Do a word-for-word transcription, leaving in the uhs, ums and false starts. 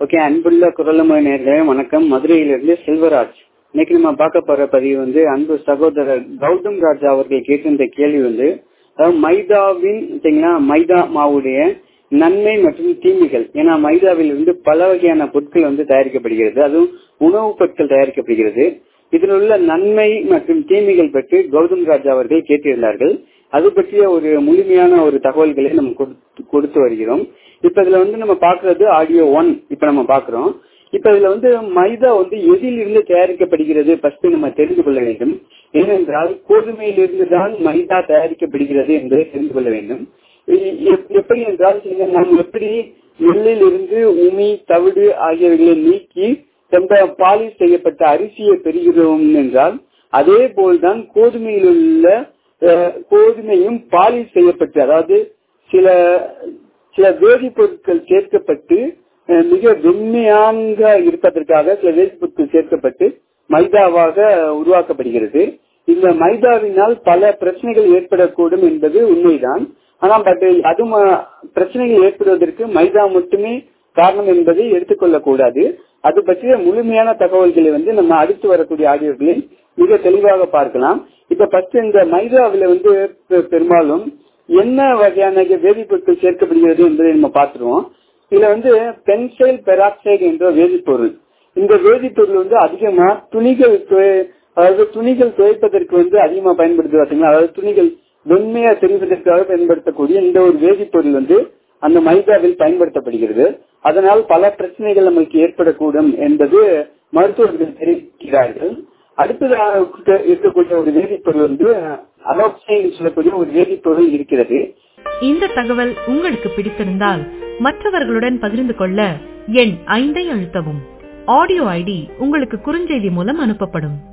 Okay, அன்புள்ள குரலமொழி நேயர்களே வணக்கம். மதுரையிலிருந்து செல்வராஜ். இன்னைக்கு நம்ம பார்க்க போற பதிவு வந்து அன்பு சகோதரர் கௌதம் ராஜா அவர்கள் கேட்டிருந்த கேள்வி வந்து, அதாவது மைதாவின் பார்த்தீங்கன்னா மைதா மாவுடைய நன்மை மற்றும் தீமைகள். ஏன்னா மைதாவில் இருந்து பல வகையான பொருட்கள் வந்து தயாரிக்கப்படுகிறது, அதுவும் உணவுப் பொருட்கள் தயாரிக்கப்படுகிறது. இதில் உள்ள நன்மை மற்றும் தீமைகள் பற்றி கௌதம் ராஜா அவர்கள் கேட்டிருந்தார்கள். அது பற்றிய ஒரு முழுமையான ஒரு தகவல்களை நம்ம கொடுத்து வருகிறோம். இப்ப இதுல வந்து நம்ம பாக்குறது ஆடியோ ஒன். இப்ப நம்ம பாக்குறோம். இப்ப இதுல வந்து மைதா வந்து எதில் இருந்து தயாரிக்கப்படுகிறது ஃபர்ஸ்ட் நம்ம தெரிந்து கொள்ள வேண்டும். ஏனென்றால் கோதுமையிலிருந்து தான் மைதா தயாரிக்கப்படுகிறது என்பதை தெரிந்து கொள்ள வேண்டும். எப்படி என்றால் நாம் எப்படி நெல்லில் இருந்து உமி தவிடு ஆகியவைகளை நீக்கி பாலிஷ் செய்யப்பட்ட அரிசியை பெறுகிறோம் என்றால், அதே போல்தான் கோதுமையில் உள்ள கோதுமையும் பாலிஷ் செய்யப்பட்டு, அதாவது சில சில வேதிப்பொருட்கள் சேர்க்கப்பட்டு மிக வெண்மையாக இருப்பதற்காக சில வேதிப்பொருட்கள் சேர்க்கப்பட்டு மைதாவாக உருவாக்கப்படுகிறது. இந்த மைதாவினால் பல பிரச்சனைகள் ஏற்படக்கூடும் என்பது உண்மைதான். ஆனால் பட் அது பிரச்சனைகள் ஏற்படுவதற்கு மைதா மட்டுமே காரணம் என்பதை எடுத்துக்கொள்ளக் கூடாது. அது பற்றிய முழுமையான தகவல்களை வந்து நம்ம அடுத்து வரக்கூடிய ஆடியோக்களில் மிக தெளிவாக பார்க்கலாம். இப்ப ஃபர்ஸ்ட் இந்த மைதாவில வந்து பெரும்பாலும் என்ன வகையான வேதிப்பொருட்கள் சேர்க்கப்படுகிறது என்பதை நம்ம பார்த்துருவோம். இதுல வந்து பென்சைல் பெராக்சைடு என்ற வேதிப்பொருள். இந்த வேதிப்பொருள் வந்து அதிகமா துணிகள் அதாவது துணிகள் துவைப்பதற்கு வந்து அதிகமா பயன்படுத்து பார்த்தீங்களா, அதாவது துணிகள் வெண்மையா தெரிவதற்காக பயன்படுத்தக்கூடிய இந்த ஒரு வேதிப்பொருள் வந்து அந்த மைதாவில் பயன்படுத்தப்படுகிறது. அதனால் பல பிரச்சனைகள் நமக்கு ஏற்படக்கூடும் என்பது மருத்துவர்கள் தெரிவிக்கிறார்கள். அடுத்ததாக இருக்கக்கூடிய ஒரு வேதிப்பொருள் வந்து அலோக்சைன் சொல்லக்கூடிய ஒரு வேதிப்பொருள் இருக்கிறது. இந்த தகவல் உங்களுக்கு பிடித்திருந்தால் மற்றவர்களுடன் பகிர்ந்து கொள்ள எண் ஐந்தை அழுத்தவும். ஆடியோ ஐடி உங்களுக்கு குறுஞ்செய்தி மூலம் அனுப்பப்படும்.